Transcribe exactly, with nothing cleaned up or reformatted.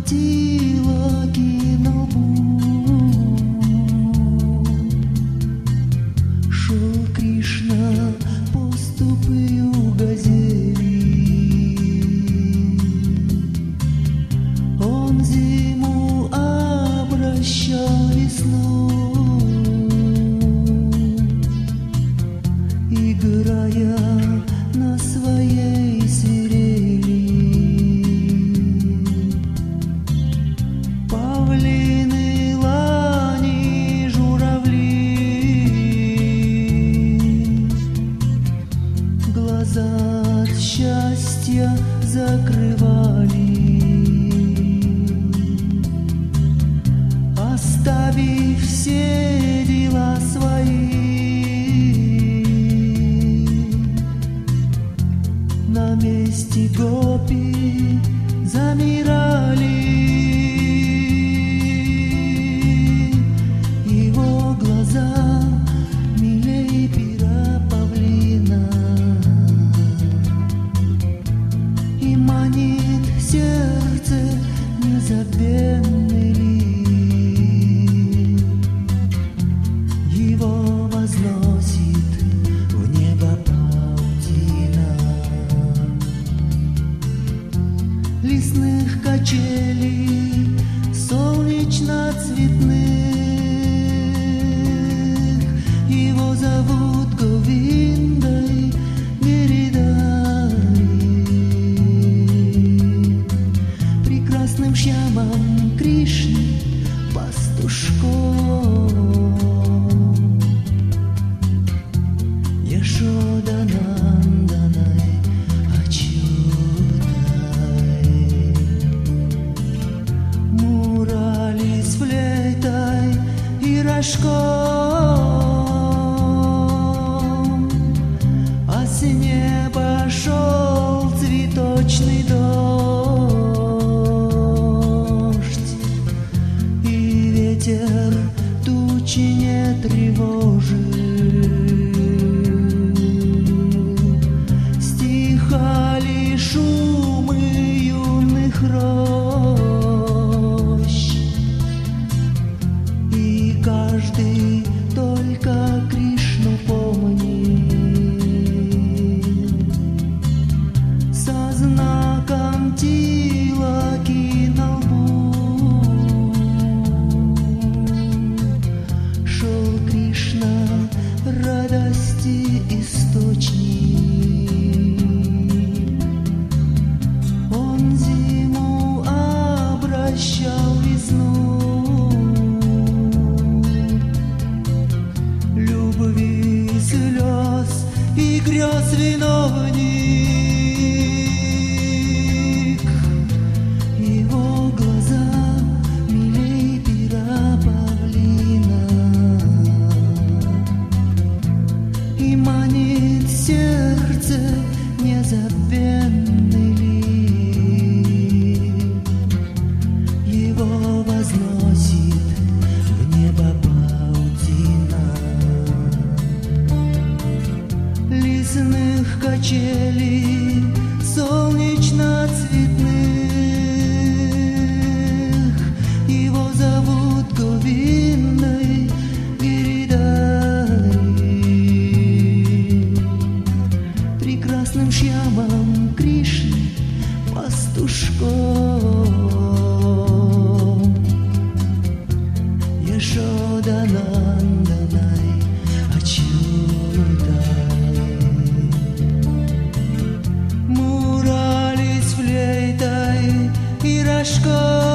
тілаки на лбу. Шел Кришна по ступою газели. Он зиму обращал весной, играя на своей свирели. Павлины, лани, журавли глаза от счастья закрывали, оставив все дела свои. На месте гопи замирали, его глаза милей пера павлина, и манит сердце незабвенный лик. Его возносит в небо паутина лесных качелей солнечно-цветных. Его зовут Говиндой Гиридари, прекрасным Шьямом Кришны пастушком, Яшодананданой Ачютай. Мурали с флейтой и рожком, а с неба шел цветочный дождь, и ветер тучи не тревожил. Стихали шумы юных рощ, и каждый только Кришну помнит со знаком тилаки на лбу. Шел Кришна, радости источник. Он зиму обращал весной, любви, слез и грез виновник. Его глаза милей пера павлина, и манит сердце незабвенный лик. Его возносит в небо паутина лесных качелей солнечно-цветных. Его зовут Говиндой Гиридари, прекрасным Шьямом Кришны пастушком, Яшодананданой Ачютай. Мурали с флейтой и рожком,